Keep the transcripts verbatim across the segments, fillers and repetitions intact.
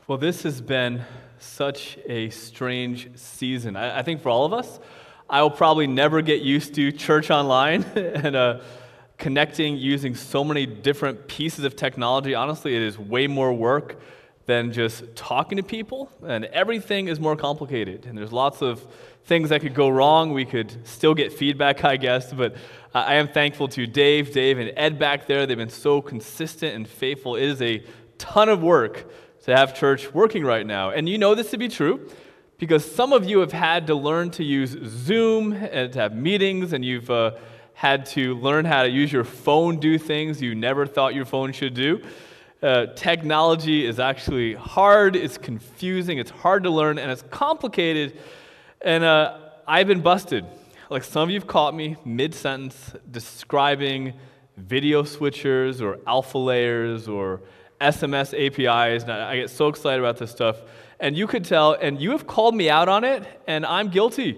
Well, this has been such a strange season. I, I think for all of us, I will probably never get used to church online and uh, connecting using so many different pieces of technology. Honestly, it is way more work than just talking to people, and everything is more complicated. And there's lots of things that could go wrong. We could still get feedback, I guess, but I am thankful to Dave, Dave, and Ed back there. They've been so consistent and faithful. It is a ton of work to have church working right now. And you know this to be true because some of you have had to learn to use Zoom and to have meetings, and you've uh, had to learn how to use your phone, do things you never thought your phone should do. Uh, technology is actually hard, it's confusing, it's hard to learn, and it's complicated. And uh, I've been busted. Like some of you have caught me mid-sentence describing video switchers or alpha layers or S M S A P Is, and I get so excited about this stuff. And you could tell, and you have called me out on it, and I'm guilty.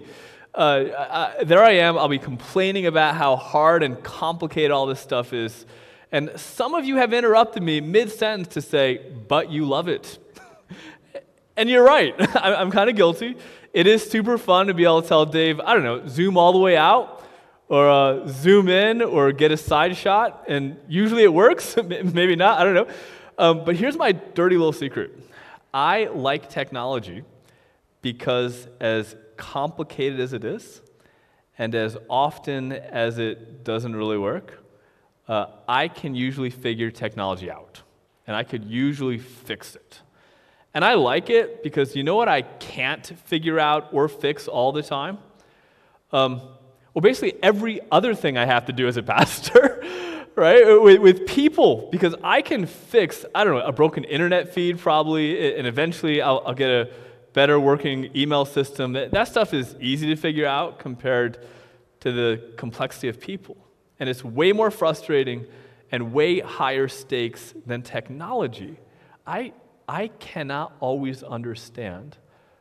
Uh, I, there I am, I'll be complaining about how hard and complicated all this stuff is. And some of you have interrupted me mid-sentence to say, but you love it. And you're right, I'm kind of guilty. It is super fun to be able to tell Dave, I don't know, zoom all the way out, or uh, zoom in, or get a side shot, and usually it works, maybe not, I don't know. Um, but here's my dirty little secret. I like technology because as complicated as it is, and as often as it doesn't really work, uh, I can usually figure technology out, and I could usually fix it. And I like it because you know what I can't figure out or fix all the time? Um, well, basically every other thing I have to do as a pastor. Right, with, with people, because I can fix, I don't know, a broken internet feed probably, and eventually I'll, I'll get a better working email system. That, that stuff is easy to figure out compared to the complexity of people. And it's way more frustrating and way higher stakes than technology. I, I cannot always understand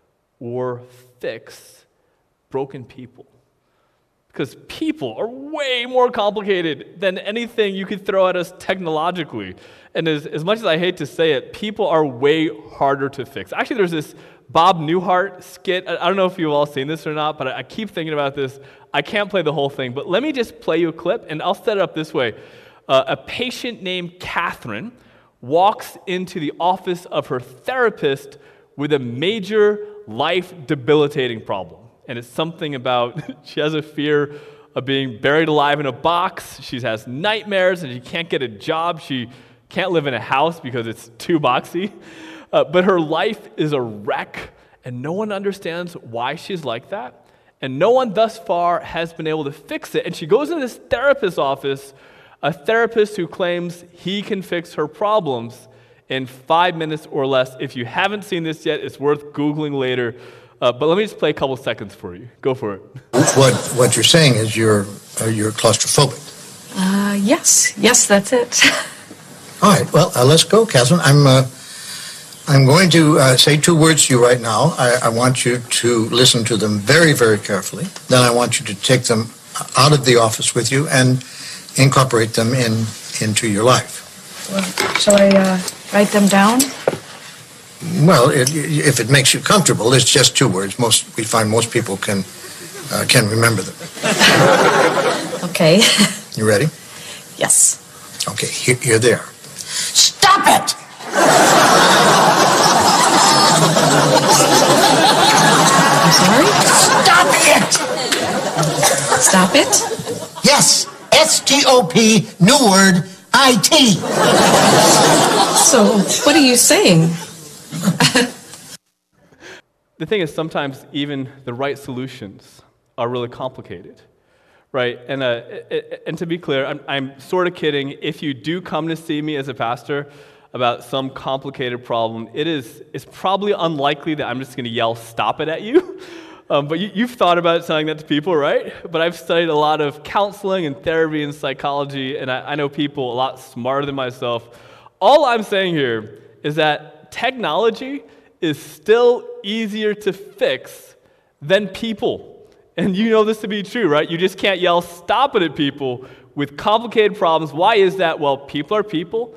or fix broken people. Because people are way more complicated than anything you could throw at us technologically. And as, as much as I hate to say it, people are way harder to fix. Actually, there's this Bob Newhart skit. I, I don't know if you've all seen this or not, but I, I keep thinking about this. I can't play the whole thing, but let me just play you a clip, and I'll set it up this way. Uh, a patient named Catherine walks into the office of her therapist with a major life-debilitating problem. And it's something about, she has a fear of being buried alive in a box. She has nightmares, and she can't get a job. She can't live in a house because it's too boxy. Uh, but her life is a wreck, and no one understands why she's like that. And no one thus far has been able to fix it. And she goes into this therapist's office, a therapist who claims he can fix her problems in five minutes or less. If you haven't seen this yet, it's worth Googling later. Uh, but let me just play a couple seconds for you. Go for it. What what you're saying is you're uh, you're claustrophobic. Uh, yes, yes, that's it. All right. Well, uh, let's go, Catherine. I'm uh, I'm going to uh, say two words to you right now. I, I want you to listen to them very, very carefully. Then I want you to take them out of the office with you and incorporate them in into your life. Well, shall I uh, write them down? Well, it, if it makes you comfortable, it's just two words. Most we find most people can uh, can remember them. Okay. You ready? Yes. Okay, here, here they are. Stop it! I'm sorry? Stop it! Stop it? Yes, S T O P, new word, I T. So, what are you saying? The thing is, sometimes even the right solutions are really complicated, right? And uh, and to be clear, I'm, I'm sort of kidding. If you do come to see me as a pastor about some complicated problem, it is it's probably unlikely that I'm just going to yell "stop it" at you. Um, but you, you've thought about telling that to people, right? But I've studied a lot of counseling and therapy and psychology, and I, I know people a lot smarter than myself. All I'm saying here is that technology is still easier to fix than people. And you know this to be true, right? You just can't yell, stop it at people with complicated problems. Why is that? Well, people are people.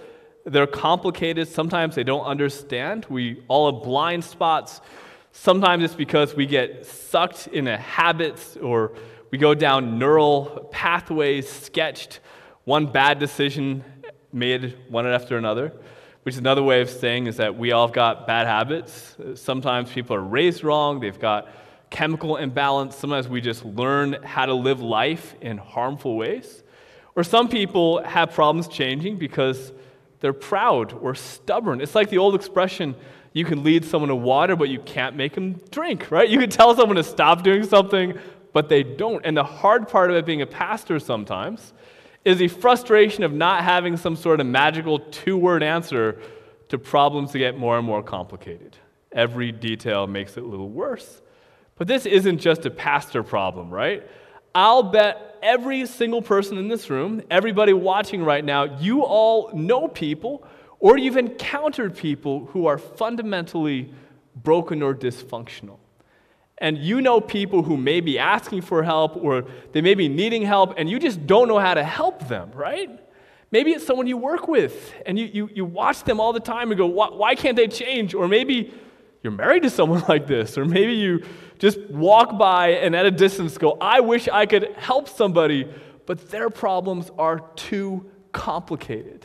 They're complicated. Sometimes they don't understand. We all have blind spots. Sometimes it's because we get sucked into habits or we go down neural pathways sketched, one bad decision made one after another, which is another way of saying is that we all have got bad habits. Sometimes people are raised wrong. They've got chemical imbalance. Sometimes we just learn how to live life in harmful ways. Or some people have problems changing because they're proud or stubborn. It's like the old expression, you can lead someone to water, but you can't make them drink, right? You can tell someone to stop doing something, but they don't. And the hard part of it being a pastor sometimes is the frustration of not having some sort of magical two-word answer to problems that get more and more complicated. Every detail makes it a little worse. But this isn't just a pastor problem, right? I'll bet every single person in this room, everybody watching right now, you all know people or you've encountered people who are fundamentally broken or dysfunctional. And you know people who may be asking for help or they may be needing help and you just don't know how to help them, right? Maybe it's someone you work with and you, you, you watch them all the time and go, why, why can't they change? Or maybe you're married to someone like this, or maybe you just walk by and at a distance go, I wish I could help somebody, but their problems are too complicated.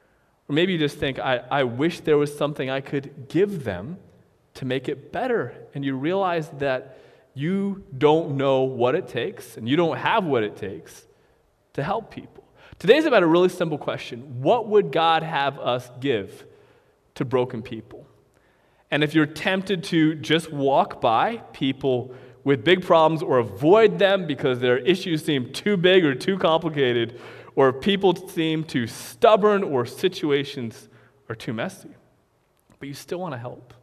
Or maybe you just think, I, I wish there was something I could give them to make it better. And you realize that you don't know what it takes, and you don't have what it takes to help people. Today's about a really simple question. What would God have us give to broken people? And if you're tempted to just walk by people with big problems or avoid them because their issues seem too big or too complicated, or people seem too stubborn or situations are too messy, but you still want to help,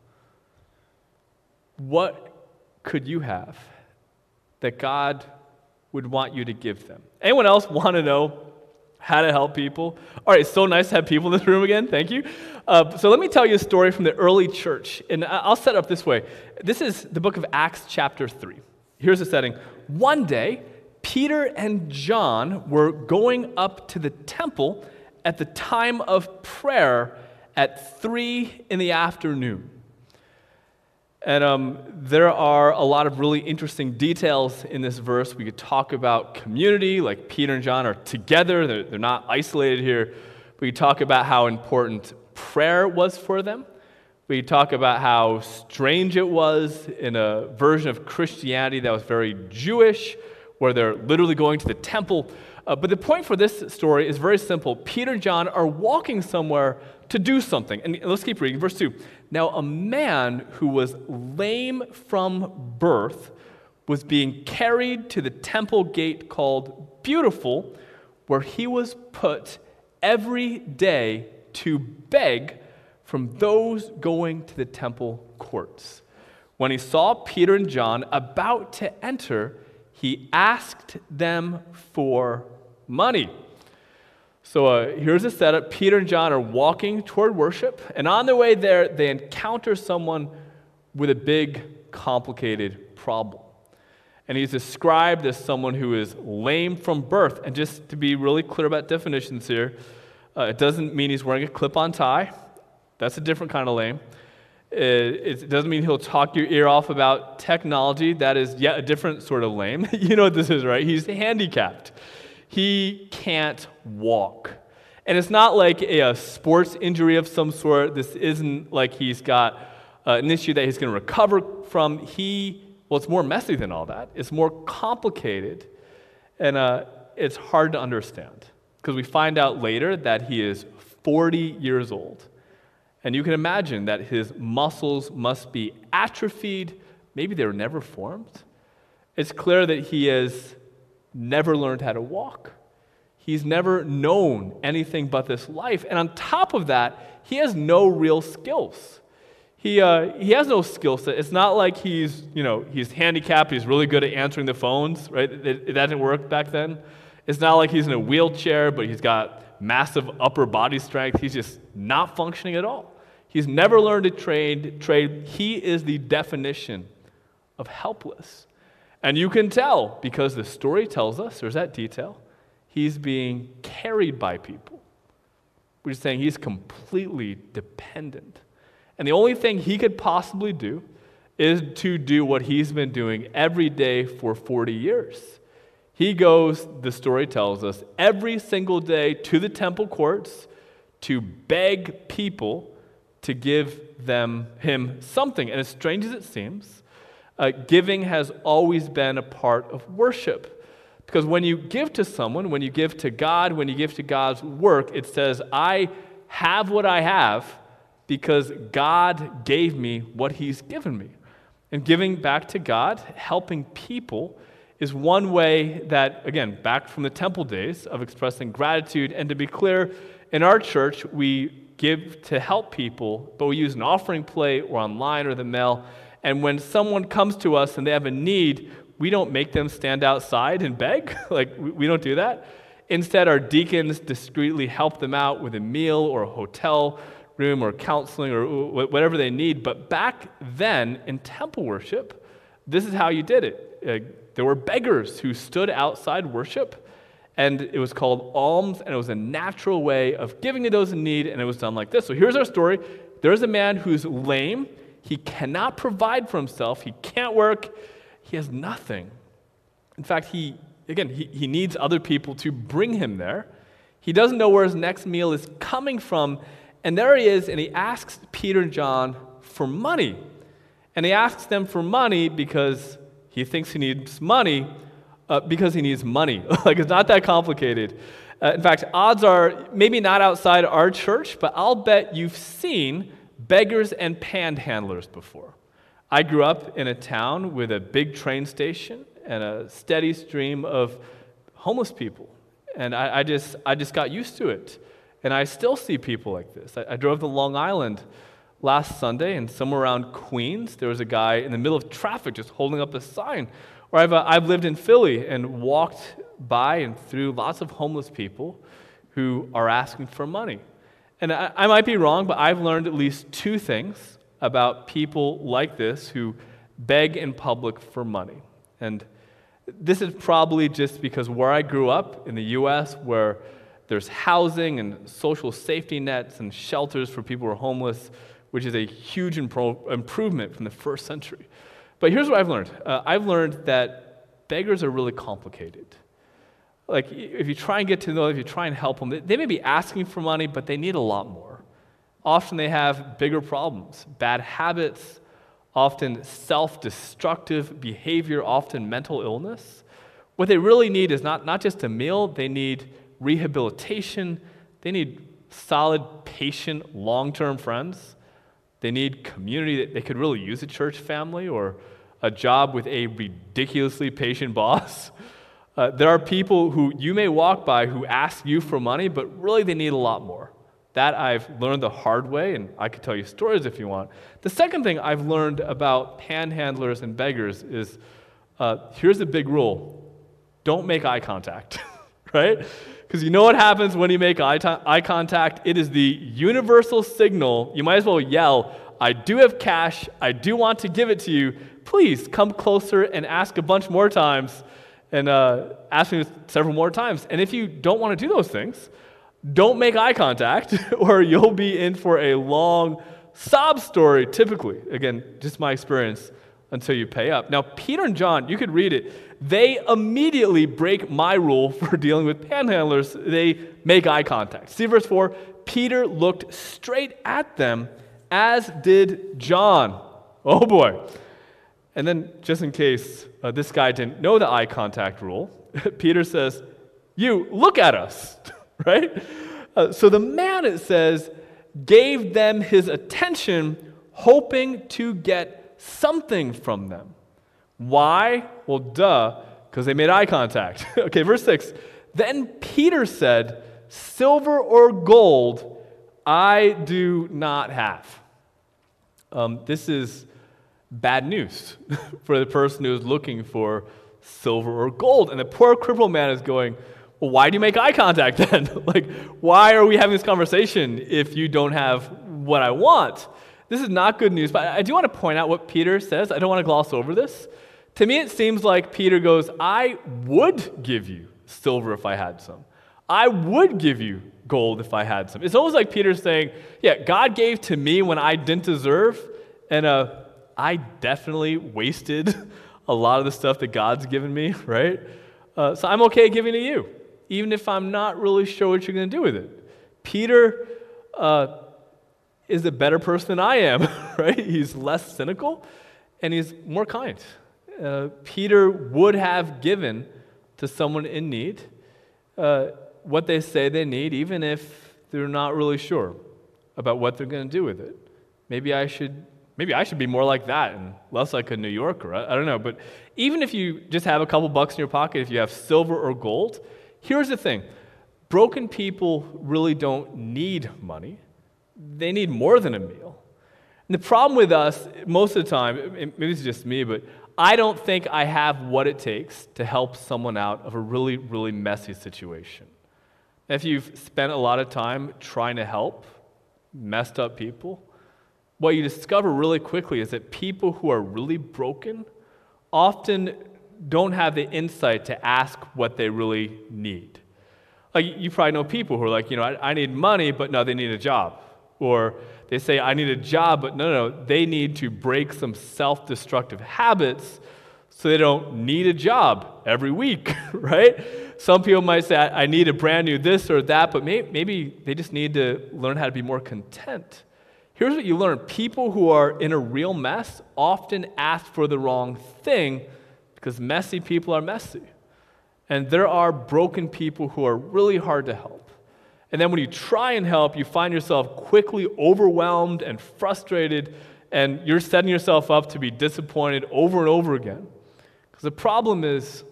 what could you have that God would want you to give them? Anyone else want to know how to help people? All right, it's so nice to have people in this room again. Thank you. Uh, so let me tell you a story from the early church. And I'll set it up this way. This is the book of Acts chapter three. Here's the setting. One day, Peter and John were going up to the temple at the time of prayer at three in the afternoon. And um, there are a lot of really interesting details in this verse. We could talk about community, like Peter and John are together. They're, they're not isolated here. We could talk about how important prayer was for them. We could talk about how strange it was in a version of Christianity that was very Jewish, where they're literally going to the temple. Uh, but the point for this story is very simple. Peter and John are walking somewhere to do something. And let's keep reading. Verse two. Now a man who was lame from birth was being carried to the temple gate called Beautiful, where he was put every day to beg from those going to the temple courts. When he saw Peter and John about to enter, he asked them for money. So uh, here's a setup. Peter and John are walking toward worship, and on their way there, they encounter someone with a big, complicated problem. And he's described as someone who is lame from birth. And just to be really clear about definitions here, uh, it doesn't mean he's wearing a clip-on tie. That's a different kind of lame. It, it doesn't mean he'll talk your ear off about technology. That is yet a different sort of lame. You know what this is, right? He's handicapped. He can't walk. And it's not like a, a sports injury of some sort. This isn't like he's got uh, an issue that he's going to recover from. He, well, it's more messy than all that. It's more complicated, and uh, it's hard to understand because we find out later that he is forty years old. And you can imagine that his muscles must be atrophied. Maybe they were never formed. It's clear that he has never learned how to walk. He's never known anything but this life. And on top of that, he has no real skills. He uh, he has no skill set. It's not like he's, you know, he's handicapped, he's really good at answering the phones, right? It, it didn't work back then. It's not like he's in a wheelchair, but he's got massive upper body strength. He's just not functioning at all. He's never learned to trade. trade. He is the definition of helpless. And you can tell, because the story tells us, there's that detail, he's being carried by people. which is saying he's completely dependent. And the only thing he could possibly do is to do what he's been doing every day for forty years. He goes, the story tells us, every single day to the temple courts to beg people to give them him something. And as strange as it seems, uh, giving has always been a part of worship. Because when you give to someone, when you give to God, when you give to God's work, it says, I have what I have because God gave me what he's given me. And giving back to God, helping people, is one way that, again, back from the temple days of expressing gratitude. And to be clear, in our church, we give to help people, but we use an offering plate or online or the mail. And when someone comes to us and they have a need, we don't make them stand outside and beg. Like, we don't do that. Instead, our deacons discreetly help them out with a meal or a hotel room or counseling or whatever they need. But back then, in temple worship, this is how you did it. Uh, there were beggars who stood outside worship, and it was called alms, and it was a natural way of giving to those in need, and it was done like this. So here's our story. There's a man who's lame. He cannot provide for himself. He can't work. He has nothing. In fact, he, again, he, he needs other people to bring him there. He doesn't know where his next meal is coming from, and there he is, and he asks Peter and John for money. And he asks them for money because he thinks he needs money, uh, because he needs money. Like, it's not that complicated. Uh, in fact, odds are, maybe not outside our church, but I'll bet you've seen beggars and panhandlers before. I grew up in a town with a big train station and a steady stream of homeless people. And I, I just I just got used to it. And I still see people like this. I, I drove to Long Island last Sunday, and somewhere around Queens, there was a guy in the middle of traffic just holding up a sign. Or I've, uh, I've lived in Philly and walked by and through lots of homeless people who are asking for money. And I, I might be wrong, but I've learned at least two things about people like this who beg in public for money. And this is probably just because where I grew up in the U S, where there's housing and social safety nets and shelters for people who are homeless, which is a huge impro- improvement from the first century. But here's what I've learned. Uh, I've learned that beggars are really complicated. Like, if you try and get to know them, if you try and help them, they, they may be asking for money, but they need a lot more. Often they have bigger problems, bad habits, often self-destructive behavior, often mental illness. What they really need is not, not just a meal, they need rehabilitation, they need solid, patient, long-term friends. They need community. They could really use a church family or a job with a ridiculously patient boss. Uh, there are people who you may walk by who ask you for money, but really they need a lot more. That I've learned the hard way, and I could tell you stories if you want. The second thing I've learned about panhandlers and beggars is, uh, here's the big rule: don't make eye contact, right? Because you know what happens when you make eye, t- eye contact? It is the universal signal. You might as well yell, I do have cash, I do want to give it to you. Please come closer and ask a bunch more times, and uh, ask me several more times. And if you don't want to do those things, don't make eye contact, or you'll be in for a long sob story, typically. Again, just my experience, until you pay up. Now, Peter and John, you could read it. They immediately break my rule for dealing with panhandlers. They make eye contact. See verse four? Peter looked straight at them, as did John. Oh boy. And then, just in case uh, this guy didn't know the eye contact rule, Peter says, you, look at us, right? Uh, so the man, it says, gave them his attention, hoping to get something from them. Why? Well, duh, because they made eye contact. Okay, verse six. Then Peter said, silver or gold I do not have. Um, this is bad news for the person who is looking for silver or gold. And the poor crippled man is going, well, why do you make eye contact then? Like, why are we having this conversation if you don't have what I want? This is not good news, but I do want to point out what Peter says. I don't want to gloss over this. To me, it seems like Peter goes, I would give you silver if I had some. I would give you gold if I had some. It's almost like Peter saying, yeah, God gave to me when I didn't deserve, and uh, I definitely wasted a lot of the stuff that God's given me, right? Uh, so I'm okay giving to you, even if I'm not really sure what you're going to do with it. Peter uh, is a better person than I am, right? He's less cynical, and he's more kind. Uh, Peter would have given to someone in need uh, what they say they need, even if they're not really sure about what they're going to do with it. Maybe I should maybe I should be more like that and less like a New Yorker. I, I don't know. But even if you just have a couple bucks in your pocket, if you have silver or gold, here's the thing. Broken people really don't need money. They need more than a meal. And the problem with us, most of the time, maybe it's just me, but I don't think I have what it takes to help someone out of a really, really messy situation. If you've spent a lot of time trying to help messed up people, what you discover really quickly is that people who are really broken often don't have the insight to ask what they really need. Like, you probably know people who are like, you know, I, I need money, but no, they need a job. Or they say, I need a job, but no, no, no, they need to break some self-destructive habits so they don't need a job every week, right? Some people might say, I, I need a brand new this or that, but may, maybe they just need to learn how to be more content. Here's what you learn. People who are in a real mess often ask for the wrong thing because messy people are messy. And there are broken people who are really hard to help. And then when you try and help, you find yourself quickly overwhelmed and frustrated, and you're setting yourself up to be disappointed over and over again. Because the problem is,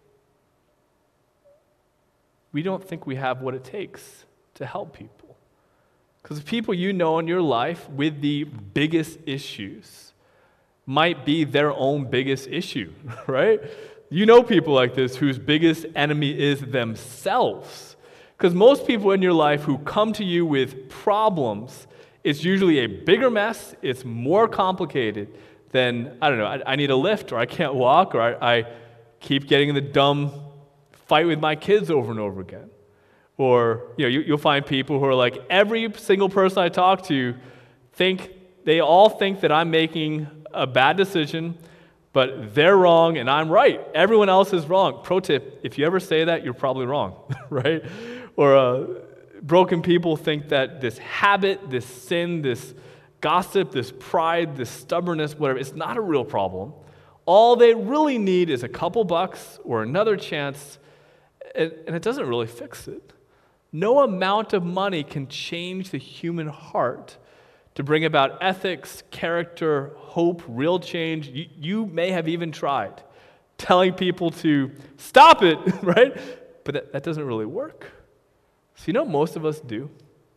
we don't think we have what it takes to help people. Because the people you know in your life with the biggest issues might be their own biggest issue, right? You know people like this whose biggest enemy is themselves. Because most people in your life who come to you with problems, it's usually a bigger mess, it's more complicated than, I don't know, I, I need a lift, or I can't walk, or I, I keep getting in the dumb fight with my kids over and over again. Or, you know, you, you'll find people who are like, every single person I talk to think, they all think that I'm making a bad decision, but they're wrong and I'm right. Everyone else is wrong. Pro tip, if you ever say that, you're probably wrong, right? Or uh, broken people think that this habit, this sin, this gossip, this pride, this stubbornness, whatever, it's not a real problem. All they really need is a couple bucks or another chance, and, and it doesn't really fix it. No amount of money can change the human heart to bring about ethics, character, hope, real change. You, you may have even tried telling people to stop it, right? But that, that doesn't really work. So you know what most of us do?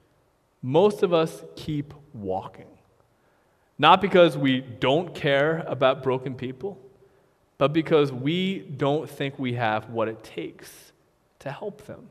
Most of us keep walking. Not because we don't care about broken people, but because we don't think we have what it takes to help them.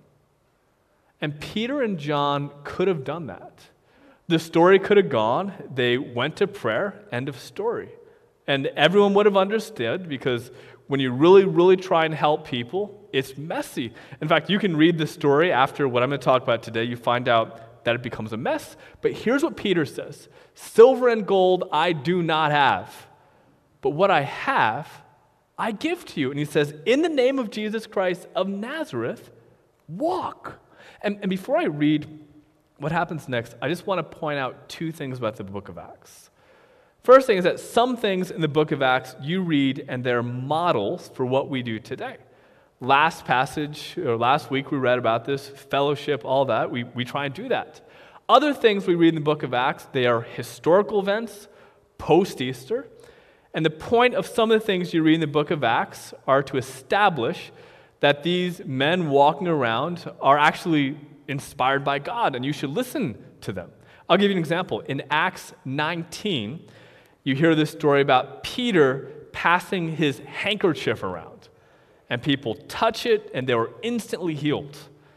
And Peter and John could have done that. The story could have gone, they went to prayer, end of story. And everyone would have understood, because when you really, really try and help people, it's messy. In fact, you can read the story after what I'm going to talk about today. You find out that it becomes a mess. But here's what Peter says. Silver and gold I do not have, but what I have, I give to you. And he says, in the name of Jesus Christ of Nazareth, walk. And, and before I read what happens next, I just want to point out two things about the book of Acts. First thing is that some things in the book of Acts you read and they're models for what we do today. Last passage, or last week we read about this, fellowship, all that. We, we try and do that. Other things we read in the book of Acts, they are historical events, post-Easter. And the point of some of the things you read in the book of Acts are to establish that these men walking around are actually inspired by God, and you should listen to them. I'll give you an example. In Acts nineteen, you hear this story about Peter passing his handkerchief around, and people touch it, and they were instantly healed.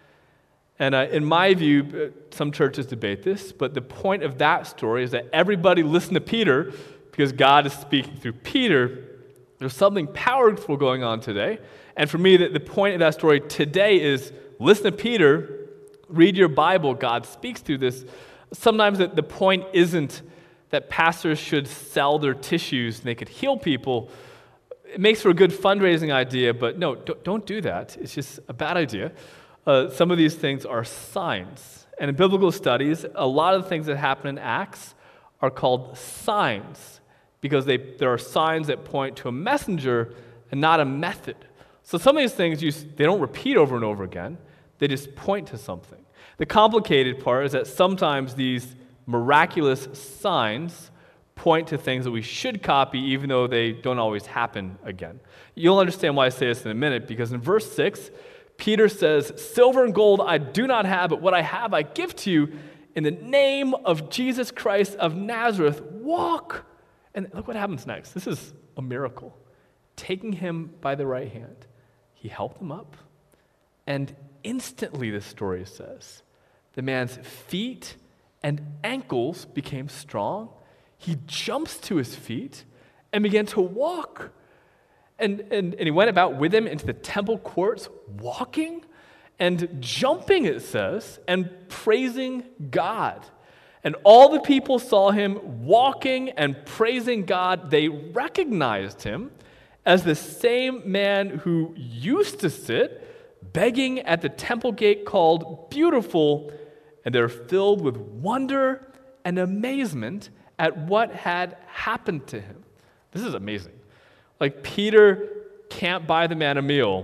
And uh, in my view, some churches debate this, but the point of that story is that everybody listened to Peter because God is speaking through Peter. There's something powerful going on today. And for me, the, the point of that story today is listen to Peter read your Bible, God speaks through this. Sometimes the, the point isn't that pastors should sell their tissues and they could heal people. It makes for a good fundraising idea, but no, don't, don't do that. It's just a bad idea. Uh, some of these things are signs. And in biblical studies, a lot of the things that happen in Acts are called signs because they, there are signs that point to a messenger and not a method. So some of these things, you, they don't repeat over and over again. They just point to something. The complicated part is that sometimes these miraculous signs point to things that we should copy even though they don't always happen again. You'll understand why I say this in a minute, because in verse six, Peter says, "Silver and gold I do not have, but what I have I give to you. In the name of Jesus Christ of Nazareth, walk." And look what happens next. This is a miracle. Taking him by the right hand, he helped him up. And instantly, this story says, the man's feet and ankles became strong. He jumps to his feet and began to walk. And, and, and he went about with him into the temple courts, walking and jumping, it says, and praising God. And all the people saw him walking and praising God. They recognized him as the same man who used to sit begging at the temple gate called Beautiful, and they're filled with wonder and amazement at what had happened to him. This is amazing. Like, Peter can't buy the man a meal,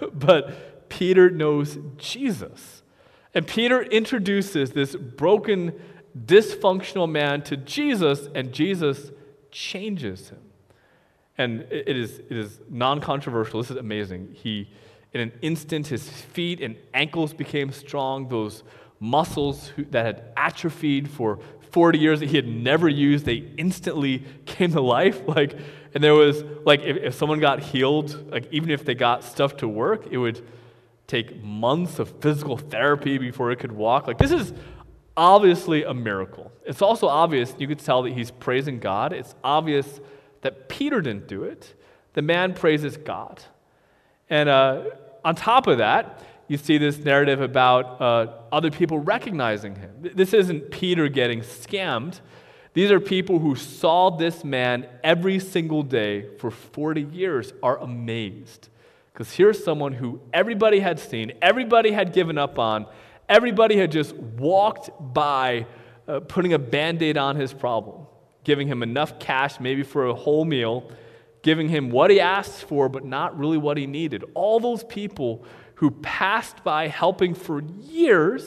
but Peter knows Jesus. And Peter introduces this broken, dysfunctional man to Jesus, and Jesus changes him. And it is, it is non-controversial. This is amazing. He, in an instant, his feet and ankles became strong. Those muscles who, that had atrophied for forty years that he had never used, they instantly came to life. Like, and there was, like, if, if someone got healed, like, even if they got stuff to work, it would take months of physical therapy before it could walk. Like, this is obviously a miracle. It's also obvious, you could tell that he's praising God. It's obvious that Peter didn't do it. The man praises God. And uh, on top of that, you see this narrative about uh, other people recognizing him. This isn't Peter getting scammed. These are people who saw this man every single day for forty years, are amazed. Because here's someone who everybody had seen, everybody had given up on, everybody had just walked by uh, putting a Band-Aid on his problem, giving him enough cash maybe for a whole meal, giving him what he asked for but not really what he needed. All those people who passed by helping for years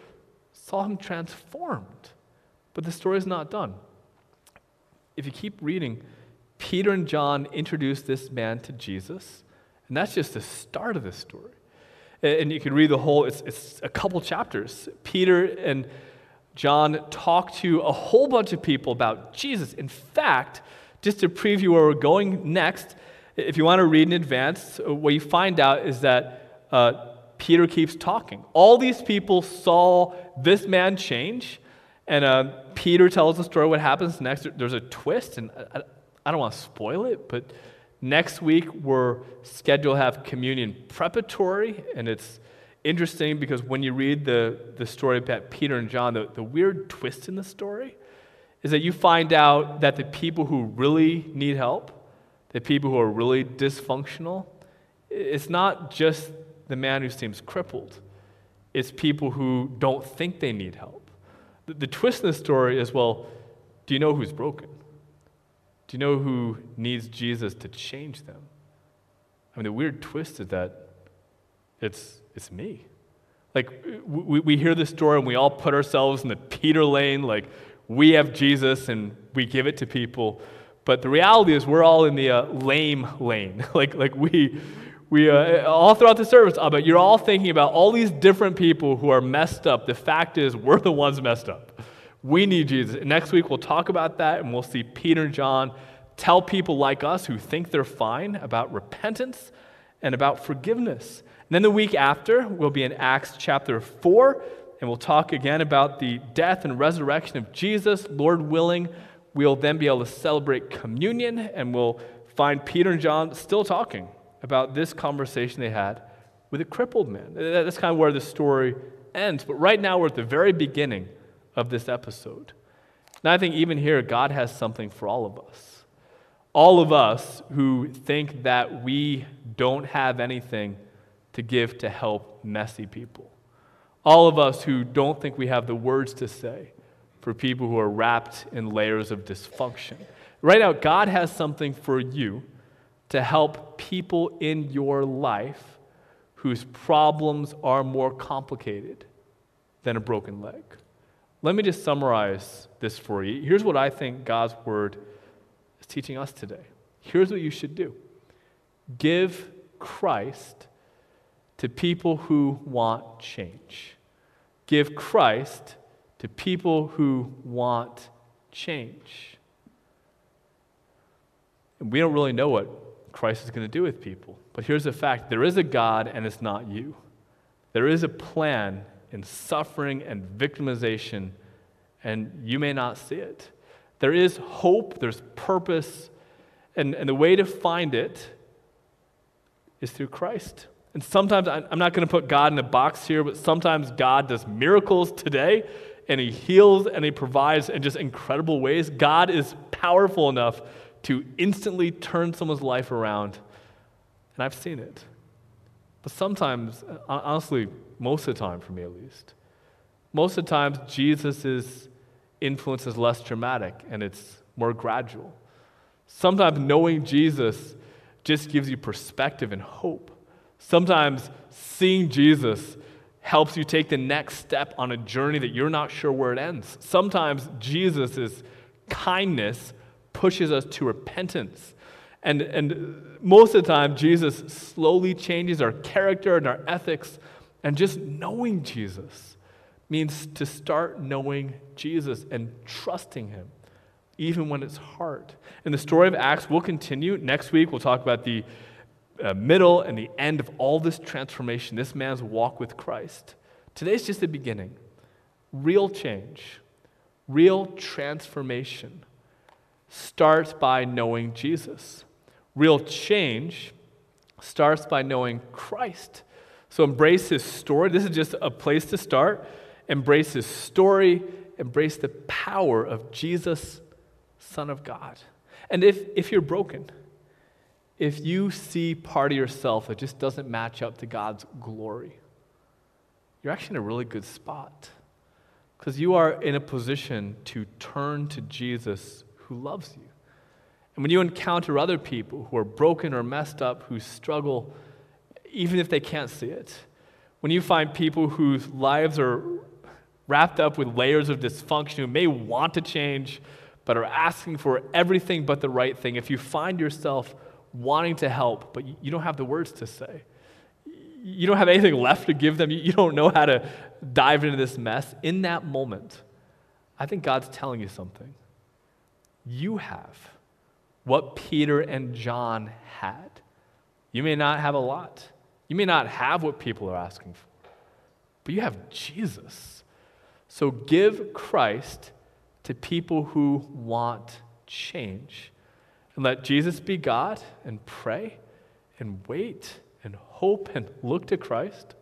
saw him transformed. But the story is not done. If you keep reading, Peter and John introduce this man to Jesus, and that's just the start of this story. And you can read the whole, it's, it's a couple chapters. Peter and John talk to a whole bunch of people about Jesus. In fact, just to preview where we're going next, if you want to read in advance, what you find out is that uh, Peter keeps talking. All these people saw this man change, and uh, Peter tells the story. What happens next? There's a twist, and I, I don't want to spoil it, but next week we're scheduled to have communion preparatory, and it's interesting because when you read the, the story about Peter and John, the, the weird twist in the story is that you find out that the people who really need help, the people who are really dysfunctional, it's not just the man who seems crippled. It's people who don't think they need help. The, the twist in the story is, well, do you know who's broken? Do you know who needs Jesus to change them? I mean, the weird twist is that it's it's me. Like, we, we hear this story and we all put ourselves in the Peter lane, like, we have Jesus and we give it to people. But the reality is we're all in the uh, lame lane. like, like we, we uh, all throughout the service, uh, but you're all thinking about all these different people who are messed up. The fact is, we're the ones messed up. We need Jesus. And next week we'll talk about that, and we'll see Peter and John tell people like us who think they're fine about repentance and about forgiveness. And then the week after, we'll be in Acts chapter four, and we'll talk again about the death and resurrection of Jesus. Lord willing, we'll then be able to celebrate communion, and we'll find Peter and John still talking about this conversation they had with a crippled man. That's kind of where the story ends, but right now we're at the very beginning of this episode. And I think even here, God has something for all of us. All of us who think that we don't have anything to give to help messy people. All of us who don't think we have the words to say for people who are wrapped in layers of dysfunction. Right now, God has something for you to help people in your life whose problems are more complicated than a broken leg. Let me just summarize this for you. Here's what I think God's word is teaching us today. Here's what you should do. Give Christ to people who want change. Give Christ to people who want change. And we don't really know what Christ is going to do with people. But here's the fact. There is a God, and it's not you. There is a plan in suffering and victimization, and you may not see it. There is hope, there's purpose, and, and the way to find it is through Christ. And sometimes, I'm not going to put God in a box here, but sometimes God does miracles today, and he heals and he provides in just incredible ways. God is powerful enough to instantly turn someone's life around, and I've seen it. But sometimes, honestly, most of the time for me at least, most of the times Jesus' influence is less dramatic and it's more gradual. Sometimes knowing Jesus just gives you perspective and hope. Sometimes seeing Jesus helps you take the next step on a journey that you're not sure where it ends. Sometimes Jesus' kindness pushes us to repentance. And, and most of the time, Jesus slowly changes our character and our ethics. And just knowing Jesus means to start knowing Jesus and trusting him, even when it's hard. In the story of Acts, we'll continue. Next week, we'll talk about the Uh, middle and the end of all this transformation, this man's walk with Christ. Today's just the beginning. Real change, real transformation starts by knowing Jesus. Real change starts by knowing Christ. So embrace his story. This is just a place to start. Embrace his story. Embrace the power of Jesus, Son of God. And if, if you're broken, if you see part of yourself that just doesn't match up to God's glory, you're actually in a really good spot because you are in a position to turn to Jesus who loves you. And when you encounter other people who are broken or messed up, who struggle, even if they can't see it, when you find people whose lives are wrapped up with layers of dysfunction, who may want to change but are asking for everything but the right thing, if you find yourself wanting to help, but you don't have the words to say. You don't have anything left to give them. You don't know how to dive into this mess. In that moment, I think God's telling you something. You have what Peter and John had. You may not have a lot. You may not have what people are asking for, but you have Jesus. So give Christ to people who want change. And let Jesus be God and pray and wait and hope and look to Christ.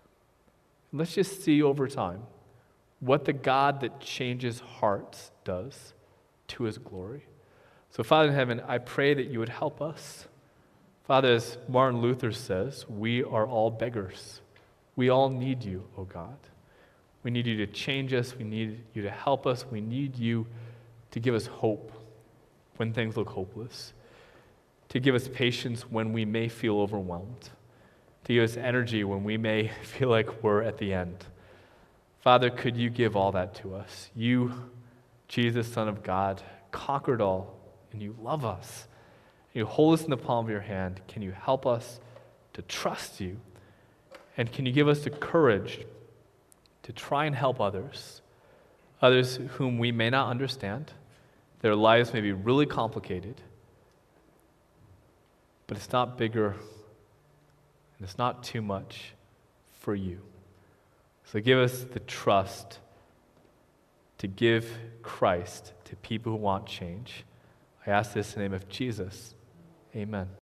And let's just see over time what the God that changes hearts does to his glory. So Father in heaven, I pray that you would help us. Father, as Martin Luther says, we are all beggars. We all need you, O God. We need you to change us. We need you to help us. We need you to give us hope when things look hopeless, to give us patience when we may feel overwhelmed, to give us energy when we may feel like we're at the end. Father, could you give all that to us? You, Jesus, Son of God, conquered all, and you love us. You hold us in the palm of your hand. Can you help us to trust you? And can you give us the courage to try and help others, others whom we may not understand? Their lives may be really complicated, but it's not bigger and it's not too much for you. So give us the trust to give Christ to people who want change. I ask this in the name of Jesus. Amen.